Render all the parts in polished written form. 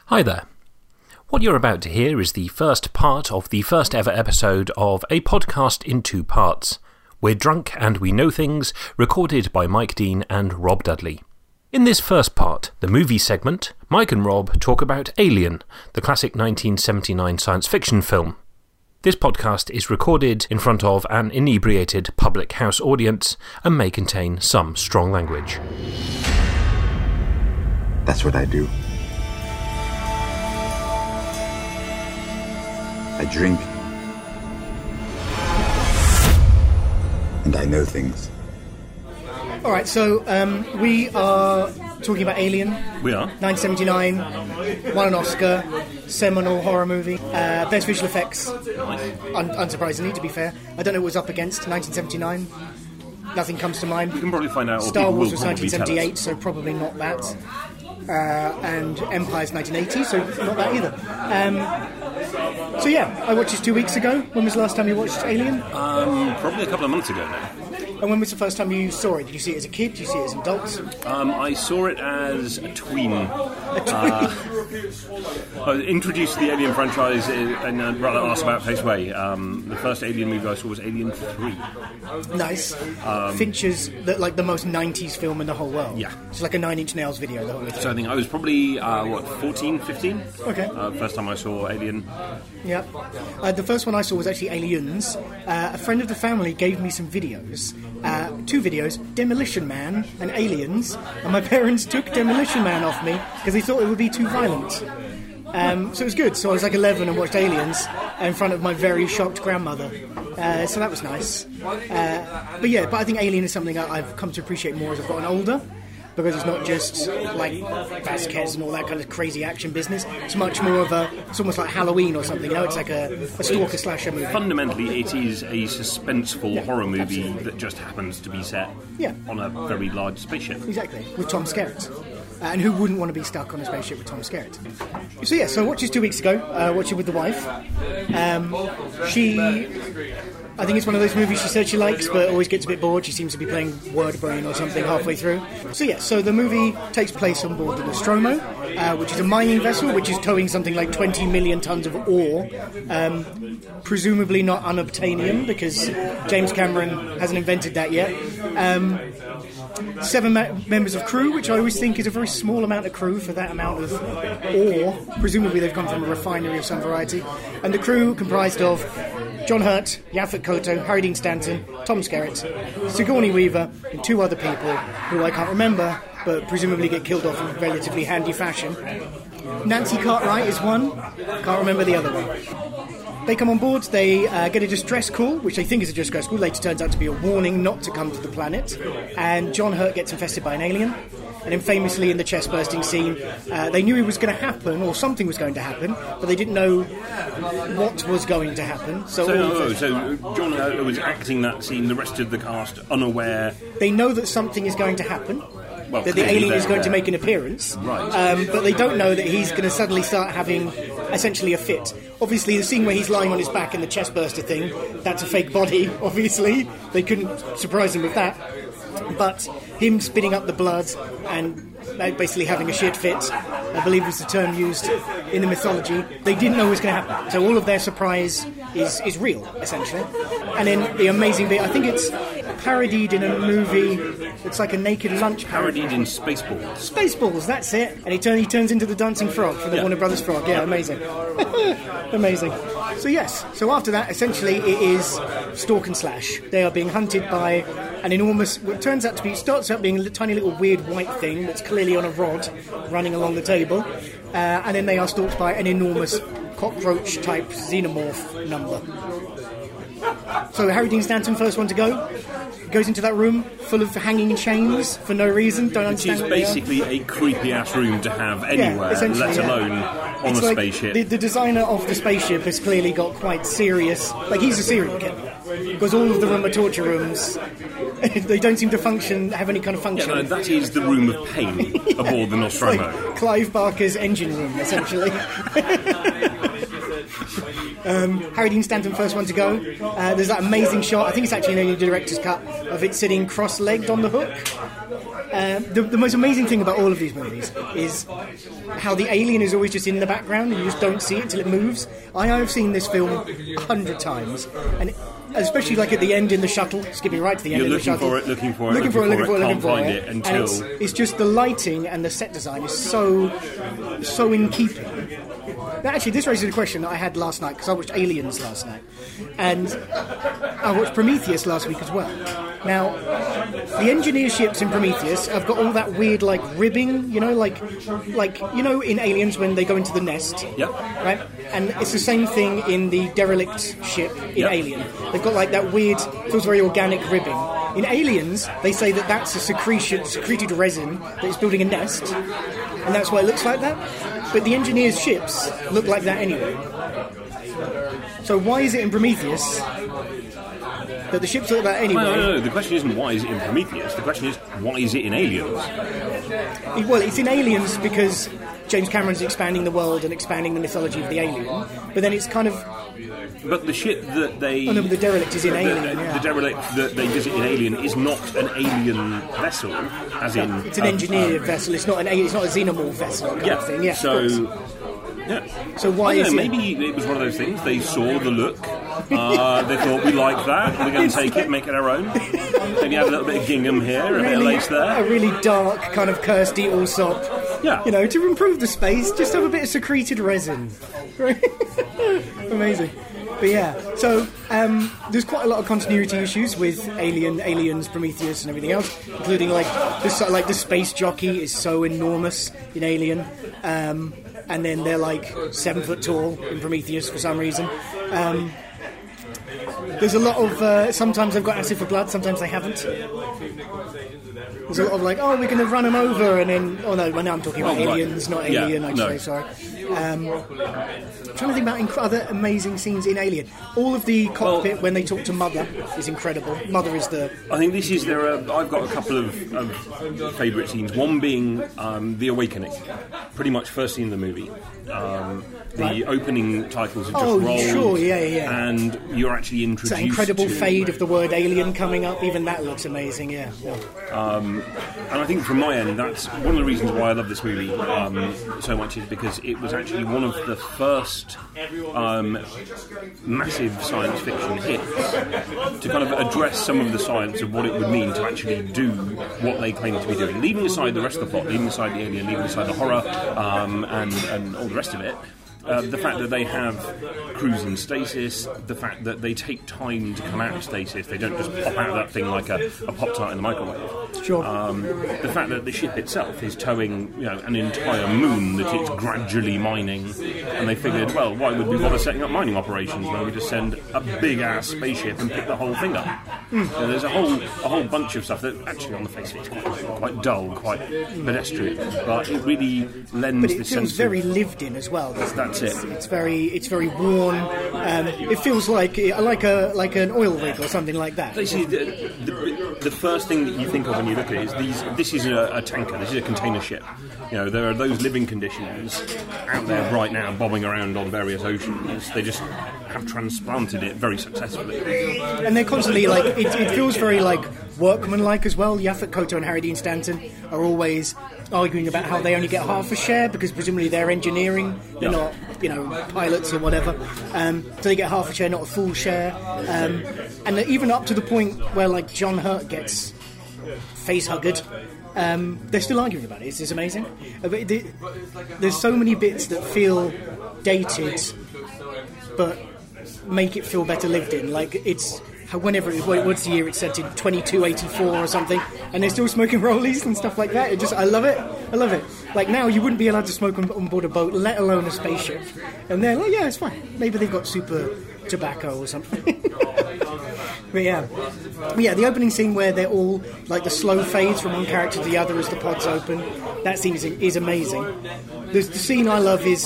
Hi there. What you're about to hear is the first part of the first ever episode of a podcast in two parts. We're Drunk and We Know Things, recorded by Mike Dean and Rob Dudley. In this first part, the movie segment, Mike and Rob talk about Alien, the classic 1979 science fiction film. This podcast is recorded in front of an inebriated public house audience and may contain some strong language. That's what I do. I drink. And I know things. Alright, so we are talking about Alien. We are. 1979, won an Oscar, seminal horror movie, best visual effects, unsurprisingly, to be fair. I don't know what it was up against, 1979. Nothing comes to mind. You can probably find out. Star Wars was 1978, so probably not that. And Empire's 1980, so not that either. So yeah, I watched this 2 weeks ago. When was the last time you watched Alien? Probably a couple of months ago now. And when was the first time you saw it? Did you see it as a kid? Did you see it as an adult? I saw it as a tween. I was introduced to the Alien franchise in a rather arse-about face way. The first Alien movie I saw was Alien 3. Nice. Fincher's like the most 90s film in the whole world. Yeah. It's like a Nine Inch Nails video, the whole thing. So I think I was probably, 14, 15? Okay. First time I saw Alien. Yep. The first one I saw was actually Aliens. A friend of the family gave me some videos. Two videos, Demolition Man and Aliens, and my parents took Demolition Man off me because they thought it would be too violent. So it was good. So I was like 11 and watched Aliens in front of my very shocked grandmother. So that was nice. But I think Alien is something I've come to appreciate more as I've gotten older. Because it's not just like Vasquez and all that kind of crazy action business. It's much more of it's almost like Halloween or something, you know? It's like a stalker slasher movie. Fundamentally, it is a suspenseful horror movie that just happens to be set on a very large spaceship. Exactly, with Tom Skerritt. And who wouldn't want to be stuck on a spaceship with Tom Skerritt? So I watched this 2 weeks ago. Watched it with the wife. I think it's one of those movies she said she likes, but always gets a bit bored. She seems to be playing Word Brain or something halfway through. So the movie takes place on board the Nostromo, which is a mining vessel which is towing something like 20 million tons of ore, presumably not unobtainium, because James Cameron hasn't invented that yet. 7 members of crew, which I always think is a very small amount of crew for that amount of ore. Presumably they've come from a refinery of some variety. And the crew comprised of John Hurt, Yaphet Kotto, Harry Dean Stanton, Tom Skerritt, Sigourney Weaver, and 2 other people who I can't remember, but presumably get killed off in relatively handy fashion. Nancy Cartwright is one, can't remember the other one. They come on board, they get a distress call, which they think is a distress call, later turns out to be a warning not to come to the planet, and John Hurt gets infested by an alien. And then famously in the chest-bursting scene, they knew it was going to happen, or something was going to happen, but they didn't know what was going to happen. So John Hurt was acting that scene, the rest of the cast unaware. They know that something is going to happen, well, that the alien is going to make an appearance, right. But they don't know that he's going to suddenly start having essentially a fit. Obviously, the scene where he's lying on his back in the chest-burster thing, that's a fake body, obviously. They couldn't surprise him with that. But him spitting up the blood and basically having a shit fit, I believe was the term used in the mythology, they didn't know was going to happen. So all of their surprise is real, essentially. And then the amazing bit, I think it's parodied in a movie, it's like a Naked Lunch parody. Parodied in Spaceballs. Spaceballs, that's it. And he turns into the dancing frog from the Warner Brothers frog. Yeah, amazing. Amazing. So after that, essentially, it is stalk and slash. They are being hunted by an enormous, what turns out to be, starts out being a tiny little weird white thing that's clearly on a rod running along the table. And then they are stalked by an enormous cockroach-type xenomorph number. So Harry Dean Stanton, first one to go. Goes into that room full of hanging chains for no reason. Don't understand. Which is basically a creepy ass room to have anywhere, let alone on a spaceship. The designer of the spaceship has clearly got quite serious. Like, he's a serial killer. Because all of the room are torture rooms. They don't seem to have any kind of function. Yeah, no, that is the room of pain aboard the Nostromo. Like Clive Barker's engine room, essentially. Harry Dean Stanton, first one to go. There's that amazing shot, I think it's actually in the director's cut, of it sitting cross-legged on the hook. The most amazing thing about all of these movies is how the alien is always just in the background and you just don't see it till it moves. I have seen this film 100 times, and especially like at the end in the shuttle, skipping right to the end of the shuttle. Looking for it, can't find it until... And it's just the lighting and the set design is so in keeping. Now, actually, this raises a question that I had last night, because I watched Aliens last night, and I watched Prometheus last week as well. Now, the engineer ships in Prometheus have got all that weird, like, ribbing, you know, like you know, in Aliens when they go into the nest. Yep. Right? And it's the same thing in the derelict ship in Alien. They've got, like, that weird, feels very organic ribbing. In Aliens, they say that that's a secreted resin that is building a nest, and that's why it looks like that. But the engineers' ships look like that anyway. So why is it in Prometheus that the ships look like that anyway? No. The question isn't why is it in Prometheus. The question is why is it in Aliens? Well, it's in Aliens because James Cameron's expanding the world and expanding the mythology of the alien. But then it's kind of... But the ship that they... Oh no, but the derelict is in Alien, The derelict that they visit in Alien is not an alien vessel, as in... It's an engineered vessel, it's not a xenomorph vessel kind of thing. Yeah, so... Yeah. So why is it... Maybe it was one of those things, they saw the look, they thought, we like that, we're going to take it, make it our own. Maybe have a little bit of gingham here, a bit of lace there. A really dark kind of Kirsty Allsop. Yeah. You know, to improve the space, just have a bit of secreted resin. Amazing. But yeah, so there's quite a lot of continuity issues with Aliens, Prometheus, and everything else, including like the space jockey is so enormous in Alien, and then they're like 7 foot tall in Prometheus for some reason. There's a lot of sometimes they've got acid for blood, sometimes they haven't. There's a lot of like, oh, we're going to run them over, and then, oh no, well, now I'm talking about Aliens, not Alien, actually, sorry. I'm trying to think about other amazing scenes in Alien. All of the cockpit when they talk to Mother is incredible. Mother is the... I think this is I've got a couple of favourite scenes. One being The Awakening, pretty much first scene in the movie. The opening titles are just rolled. Oh, sure, yeah. And you're actually introduced that incredible to... fade of the word alien coming up, even that looks amazing, yeah. And I think from my end, that's one of the reasons why I love this movie so much, is because it was actually one of the first massive science fiction hits to kind of address some of the science of what it would mean to actually do what they claim to be doing. Leaving aside the rest of the plot, leaving aside the alien, leaving aside the horror, and all the rest of it, the fact that they have crews in stasis, the fact that they take time to come out of stasis, they don't just pop out of that thing like a Pop-Tart in the microwave. Sure. The fact that the ship itself is towing, an entire moon that it's gradually mining, and they figured, well, why would we bother setting up mining operations when we just send a big-ass spaceship and pick the whole thing up? There's a whole bunch of stuff that actually on the face of it is quite dull, quite pedestrian, but it really lends this sense of... But it feels very lived in as well. That's it. It's very worn. It feels like an oil rig or something like that. See, the first thing that you think of when you look at it is this is a tanker, this is a container ship. There are those living conditions out there right now bobbing around on various oceans. They just have transplanted it very successfully. And they're constantly like, it feels very like workmanlike as well. Yaphet Kotto and Harry Dean Stanton are always arguing about how they only get half a share because presumably they're engineering, they're not, pilots or whatever. So they get half a share, not a full share. And even up to the point where like John Hurt gets face-hugged, they're still arguing about it. It's just amazing. There's so many bits that feel dated, but make it feel better lived in. Like it's whenever what's the year it's set in, 2284 or something, and they're still smoking rollies and stuff like that. I love it. Like now you wouldn't be allowed to smoke on board a boat, let alone a spaceship, and they're like, yeah, it's fine. Maybe they've got super tobacco or something. But yeah, the opening scene where they're all like the slow fades from one character to the other as the pods open, that scene is amazing. The scene I love is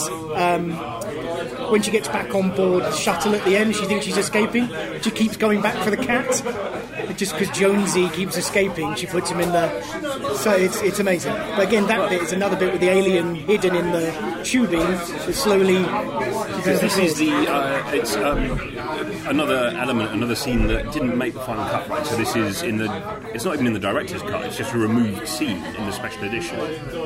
when she gets back on board the shuttle at the end, she thinks she's escaping, she keeps going back for the cat, just because Jonesy keeps escaping, she puts him in the... So it's amazing. But again, that bit is another bit with the alien hidden in the tubing that slowly... This is it's another element, another scene that didn't make the final cut, right? So this is it's not even in the director's cut, it's just a removed scene in the special edition,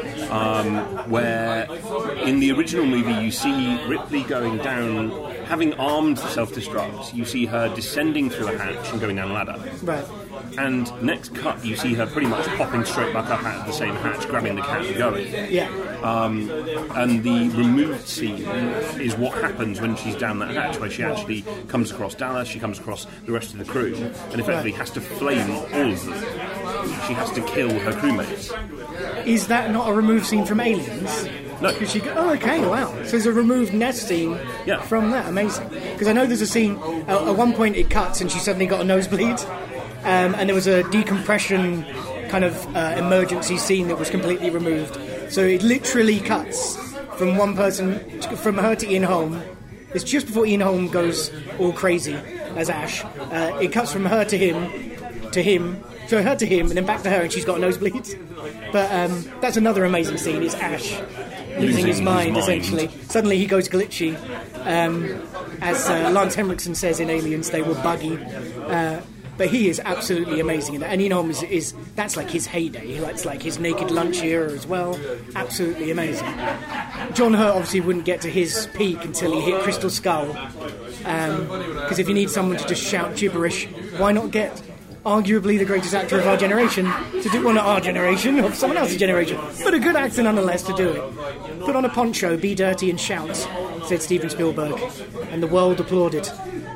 where in the original movie you see Ripley going down, having armed self-destruct, you see her descending through a hatch and going down a ladder. Right. And next cut, you see her pretty much popping straight back up out of the same hatch, grabbing the cat and going. Yeah. And the removed scene is what happens when she's down that hatch, where she actually comes across Dallas, she comes across the rest of the crew, and effectively has to flame all of them. She has to kill her crewmates. Is that not a removed scene from Aliens? No. Okay, wow. So there's a removed nest scene from that. Amazing. Because I know there's a scene, at one point it cuts and she suddenly got a nosebleed. And there was a decompression kind of emergency scene that was completely removed. So it literally cuts from one person, from her to Ian Holm. It's just before Ian Holm goes all crazy as Ash. It cuts from her to him, so her to him, and then back to her, and she's got nosebleeds. But that's another amazing scene, is Ash losing his mind, essentially. Suddenly he goes glitchy. As Lance Henriksen says in Aliens, they were buggy. But he is absolutely amazing in that. And Ian Holm is that's like his heyday. That's like his Naked Lunch era as well. Absolutely amazing. John Hurt obviously wouldn't get to his peak until he hit Crystal Skull. Because if you need someone to just shout gibberish, why not get arguably the greatest actor of our generation to do, well, not our generation, of someone else's generation, but a good actor nonetheless to do it. Put on a poncho, be dirty and shout, said Steven Spielberg, and the world applauded.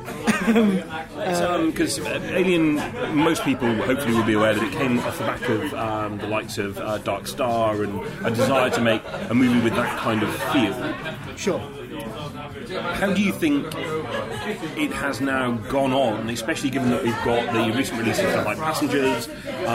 Because Alien, most people hopefully will be aware that it came off the back of the likes of Dark Star and a desire to make a movie with that kind of feel. Sure. How do you think it has now gone on, especially given that we've got the recent release of stuff like Passengers,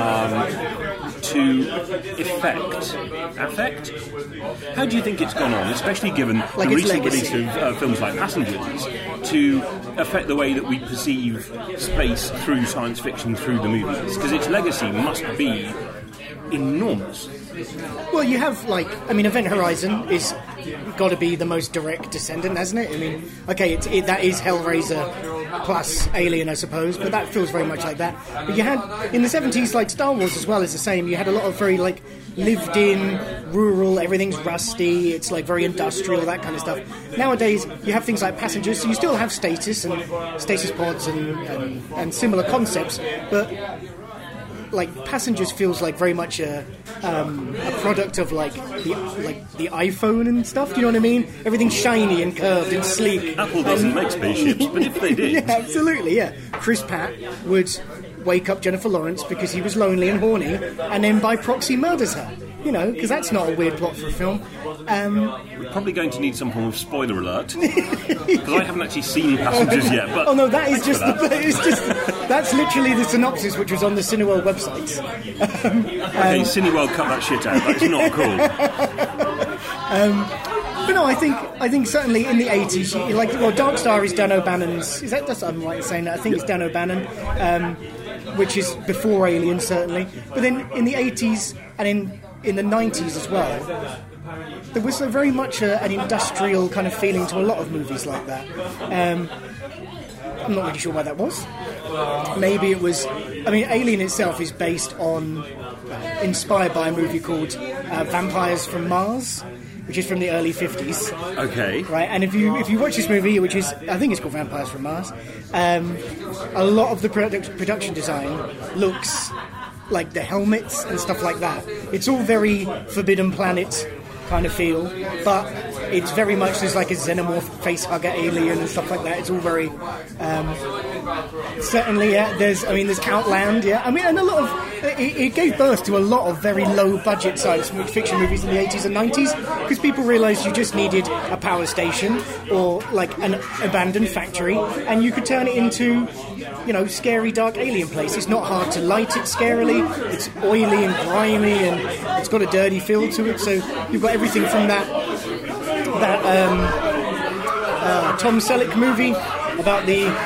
to affect? How do you think it's gone on, especially given the recent release of films like Passengers, to affect the way that we perceive space through science fiction, through the movies? Because its legacy must be enormous. Well, you have, Event Horizon is got to be the most direct descendant, hasn't it? I mean, okay, that is Hellraiser plus Alien, I suppose, but that feels very much like that. But you had, in the 70s, like Star Wars as well is the same. You had a lot of very, lived-in, rural, everything's rusty, it's, very industrial, that kind of stuff. Nowadays, you have things like Passengers, so you still have stasis and stasis pods and similar concepts, but... Passengers feels like very much a product of the iPhone and stuff. Do you know what I mean? Everything's shiny and curved and sleek. Apple doesn't make spaceships, but if they did, yeah, absolutely, yeah. Chris Pratt would wake up Jennifer Lawrence because he was lonely and horny, and then by proxy murders her. Because that's not a weird plot for a film. We're probably going to need some form of spoiler alert, because I haven't actually seen Passengers yet. But oh no, that is just that's literally the synopsis, which was on the Cineworld website. Okay, Cineworld, cut that shit out. That's not cool. But no, I think certainly in the 80s, Dark Star is Dan O'Bannon's. I'm right in saying that? I think it's Dan O'Bannon, which is before Alien certainly. But then in the 80s and in the 90s as well, there was very much an industrial kind of feeling to a lot of movies like that. I'm not really sure why that was. Maybe it was... Alien itself is inspired by a movie called Vampires from Mars, which is from the early 50s. Okay. Right, and if you watch this movie, which is, I think it's called Vampires from Mars, a lot of the production design looks like the helmets and stuff like that. It's all very Forbidden Planet kind of feel, but it's very much there's like a xenomorph facehugger alien and stuff like that. It's all very certainly, yeah. There's Outland, yeah. And a lot of it gave birth to a lot of very low budget science fiction movies in the 80s and 90s because people realised you just needed a power station or an abandoned factory, and you could turn it into scary dark alien place. It's not hard to light it scarily. It's oily and grimy, and it's got a dirty feel to it. So you've got everything from that Tom Selleck movie about the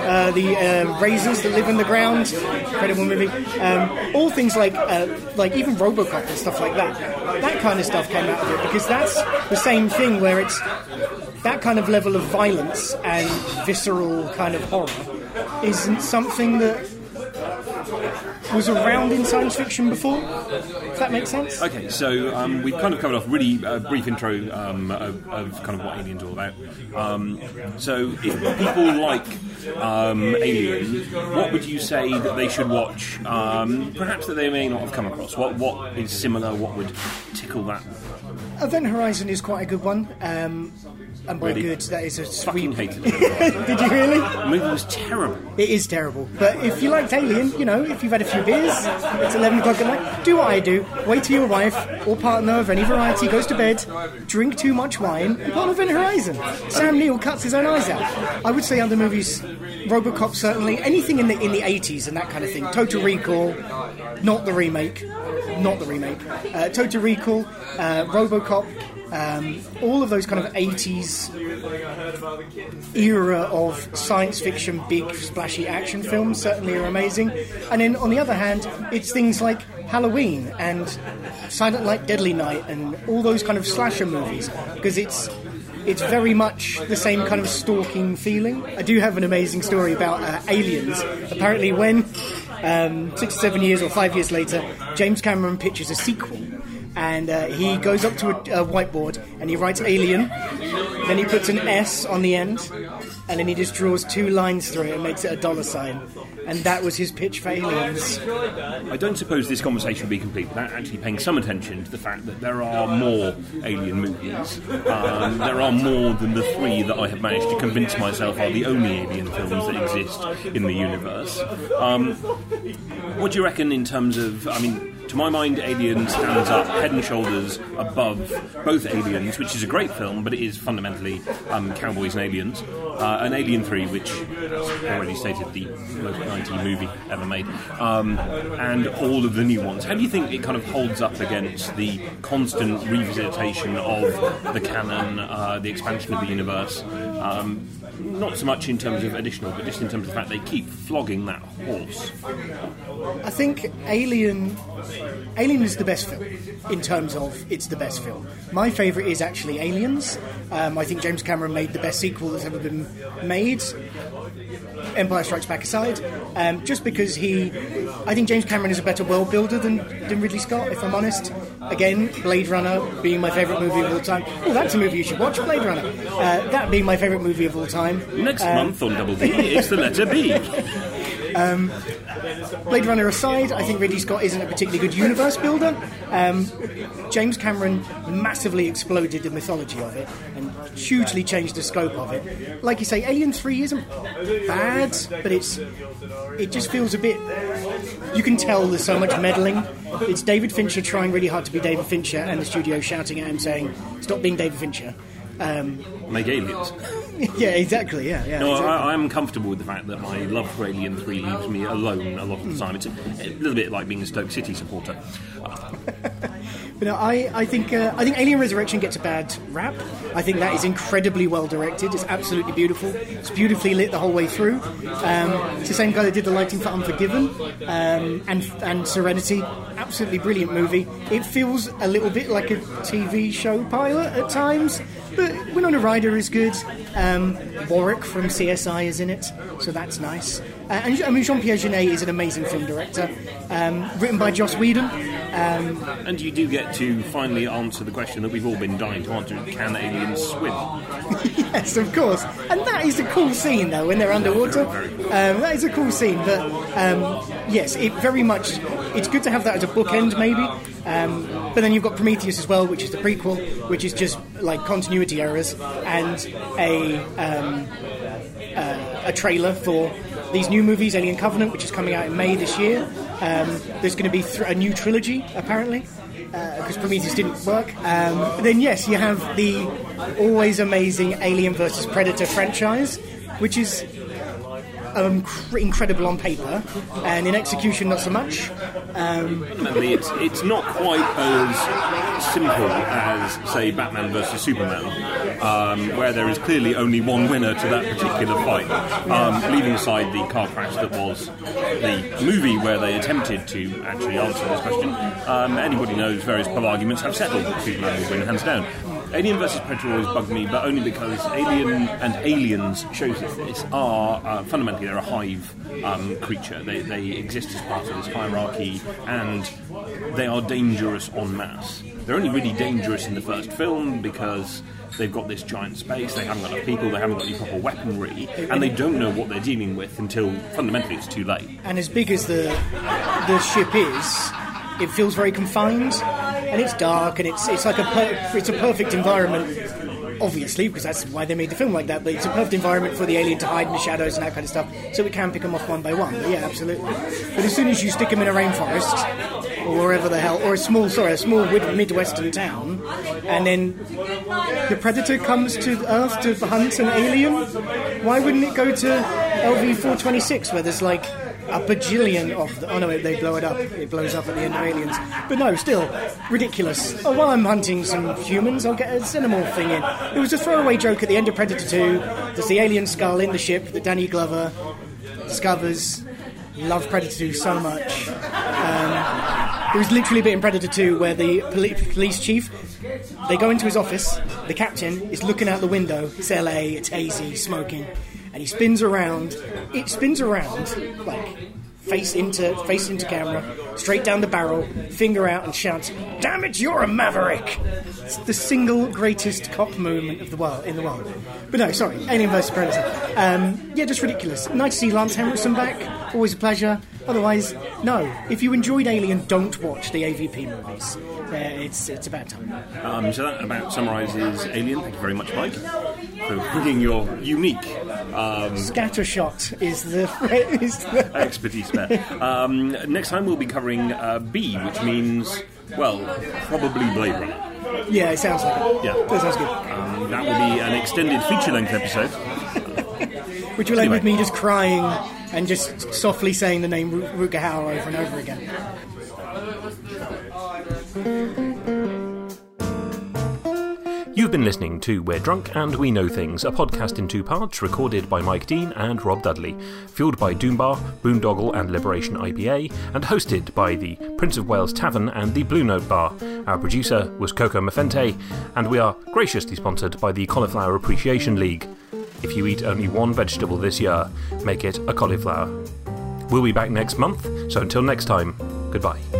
the razors that live in the ground, incredible movie. All things like even RoboCop and stuff like that. That kind of stuff came out of it because that's the same thing where it's that kind of level of violence and visceral kind of horror isn't something that was around in science fiction before, if that makes sense. Okay, so we've kind of covered off really brief intro of kind of what Alien's all about. So if people like Alien, what would you say that they should watch, perhaps that they may not have come across? What is similar, what would tickle that? Event Horizon is quite a good one. And by Really? good, that is a Fucking sweet... hated it. Did you really? The movie was terrible. It is terrible. But if you liked Alien, if you've had a few beers, it's 11 o'clock at night, do what I do. Wait till your wife or partner of any variety goes to bed, drink too much wine, and put on Event Horizon. Sam Neill cuts his own eyes out. I would say other movies, RoboCop certainly, anything in the 80s and that kind of thing. Total Recall, not the remake. Total Recall, RoboCop, all of those kind of 80s era of science fiction, big splashy action films certainly are amazing. And then on the other hand, it's things like Halloween and Silent Night, Deadly Night and all those kind of slasher movies, because it's very much the same kind of stalking feeling. I do have an amazing story about Aliens. Apparently when 6 or 7 years or 5 years later, James Cameron pitches a sequel, and he goes up to a whiteboard and he writes Alien, then he puts an S on the end, and then he just draws 2 lines through it and makes it a $sign. And that was his pitch for Aliens. I don't suppose this conversation would be complete without actually paying some attention to the fact that there are more Alien movies. There are more than the 3 that I have managed to convince myself are the only Alien films that exist in the universe. What do you reckon in terms of... to my mind, Alien stands up head and shoulders above both Aliens, which is a great film, but it is fundamentally cowboys and aliens. And Alien 3, which, as already stated, the most 90 movie ever made, and all of the new ones. How do you think it kind of holds up against the constant revisitation of the canon, the expansion of the universe? Not so much in terms of additional, but just in terms of the fact they keep flogging that horse. I think Alien is the best film in terms of it's the best film. My favourite is actually Aliens. I think James Cameron made the best sequel that's ever been made, Empire Strikes Back aside, just because I think James Cameron is a better world builder than Ridley Scott, if I'm honest. Again, Blade Runner being my favourite movie of all time. Oh, that's a movie you should watch, Blade Runner. That being my favourite movie of all time. Next month on Double D, it's the letter B. Blade Runner aside, I think Ridley Scott isn't a particularly good universe builder. James Cameron massively exploded the mythology of it and hugely changed the scope of it. Like you say, Alien 3 isn't bad, but it just feels a bit... You can tell there's so much meddling. It's David Fincher trying really hard to be David Fincher and the studio shouting at him saying, stop being David Fincher. Make Aliens. Yeah, exactly, yeah. No, exactly. I'm comfortable with the fact that my love for Alien 3 leaves me alone a lot of the time. It's a little bit like being a Stoke City supporter. But no, I think Alien Resurrection gets a bad rap. I think that is incredibly well directed. It's absolutely beautiful. It's beautifully lit the whole way through. It's the same guy that did the lighting for Unforgiven and Serenity. Absolutely brilliant movie. It feels a little bit like a TV show pilot at times, but Winona Ryder is good. Warwick from CSI is in it, so that's nice. And Jean-Pierre Jeunet is an amazing film director, written by Joss Whedon. And you do get to finally answer the question that we've all been dying to answer: can aliens swim? Yes, of course. And that is a cool scene, though, when they're underwater. That is a cool scene, but yes, it very much... It's good to have that as a bookend, maybe. But then you've got Prometheus as well, which is the prequel, which is just like continuity errors, and a trailer for these new movies, Alien Covenant, which is coming out in May this year. There's going to be a new trilogy, apparently, because Prometheus didn't work. Then, yes, you have the always amazing Alien vs. Predator franchise, which is incredible on paper, and in execution not so much. It's not quite as simple as, say, Batman vs. Superman, where there is clearly only one winner to that particular fight. Leaving aside the car crash that was the movie where they attempted to actually answer this question, anybody knows various pub arguments have settled that Superman will win hands down. Alien vs Predator always bugged me, but only because Alien and Aliens shows us this are fundamentally they're a hive creature. They exist as part of this hierarchy, and they are dangerous en masse. They're only really dangerous in the first film because they've got this giant space, they haven't got enough people, they haven't got any proper weaponry, and they don't know what they're dealing with until fundamentally it's too late. And as big as the ship is, it feels very confined, and it's dark, and it's like it's a perfect environment, obviously, because that's why they made the film like that, but it's a perfect environment for the alien to hide in the shadows and that kind of stuff, so we can pick them off one by one. But yeah, absolutely. But as soon as you stick them in a rainforest, or wherever the hell, or a small Midwestern town, and then the Predator comes to Earth to hunt an alien, why wouldn't it go to LV-426, where there's like a bajillion of the... Oh no, they blow it up. It blows up at the end of Aliens. But no, still, ridiculous. Oh, while I'm hunting some humans, I'll get a Xenomorph thing in. It was a throwaway joke at the end of Predator 2. There's the alien skull in the ship that Danny Glover discovers. Love Predator 2 so much. There was literally a bit in Predator 2 where the police chief, they go into his office, the captain is looking out the window, it's LA, it's hazy, smoking, and he spins around, like face into camera, straight down the barrel, finger out and shouts, "Damn it, you're a maverick!" It's the single greatest cop movement of in the world. But no, sorry, Alien vs Predator. Yeah, just ridiculous. Nice to see Lance Henriksen back, always a pleasure. Otherwise, no. If you enjoyed Alien, don't watch the AVP movies. It's about time. So that about summarises Alien. Thank you very much, Mike, for bringing your unique scattershot is the expertise there. Next time we'll be covering B, which means, well, probably Blade Runner. Yeah, it sounds like it. Yeah, that sounds good. That will be an extended feature-length episode. Which will end with me just crying and just softly saying the name Rutger Hauer over and over again. You've been listening to We're Drunk and We Know Things, a podcast in 2 parts recorded by Mike Dean and Rob Dudley, fueled by Doombar, Boondoggle and Liberation IPA, and hosted by the Prince of Wales Tavern and the Blue Note Bar. Our producer was Coco Mafente, and we are graciously sponsored by the Cauliflower Appreciation League. If you eat only one vegetable this year, make it a cauliflower. We'll be back next month, so until next time, goodbye.